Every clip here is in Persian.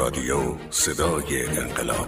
رادیو صدای انقلاب.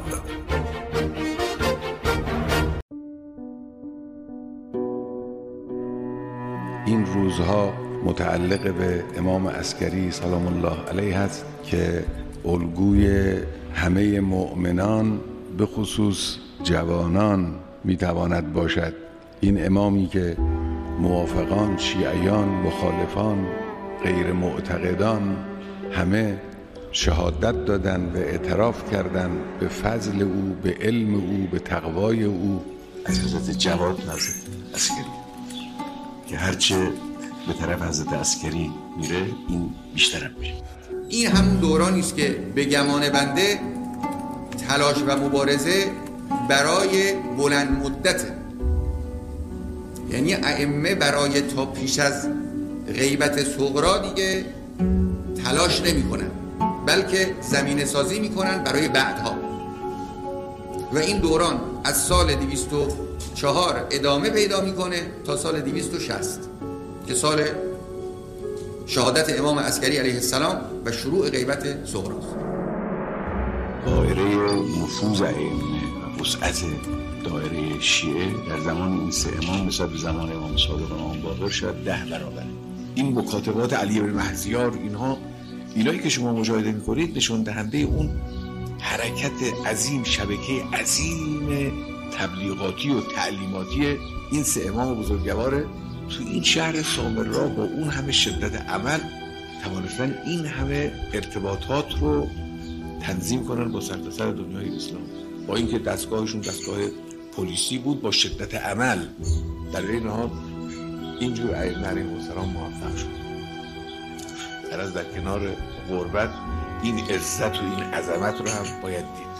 این روزها متعلق به امام عسکری سلام الله علیه است که الگوی همه مؤمنان به خصوص جوانان میتواند باشد. این امامی که موافقان، شیعیان، مخالفان، غیر معتقدان همه شهادت دادند و اعتراف کردند به فضل او، به علم او، به تقوای او. از حضرت جواد نازل عسکری که هرچه به طرف حضرت عسکری میره این بیشتر میشه. این همون دورانی است که به گمان بنده تلاش و مبارزه برای بلند مدته، یعنی ائمه برای تا پیش از غیبت صغرا دیگه تلاش نمی کنن، بلکه زمینه سازی می کنن برای بعدها. و این دوران از سال 204 ادامه پیدا میکنه تا سال 260 که سال شهادت امام عسکری علیه السلام و شروع غیبت صغراست. دایره نفوذ ائمه و وسعت دایره شیعه در زمان این سه امام نسبت به زمان امام صادق و امام باقر شاید 10 برابره. این مکاتبات علی بن مهدیار، اینایی که شما مشاهده می‌کنید نشون دهنده اون حرکت عظیم، شبکه عظیم تبلیغاتی و تعلیماتی این سه امام بزرگواره. تو این شهر سامرا با اون همه شدت عمل توانستن این همه ارتباطات رو تنظیم کنن با سرتاسر دنیای اسلام، با اینکه دستگاهشون دستگاه پلیسی بود، با شدت عمل در این حال اینجور ائمه علیهم السلام موفق شد. در کنار غربت این عزت و این عظمت رو هم باید دید.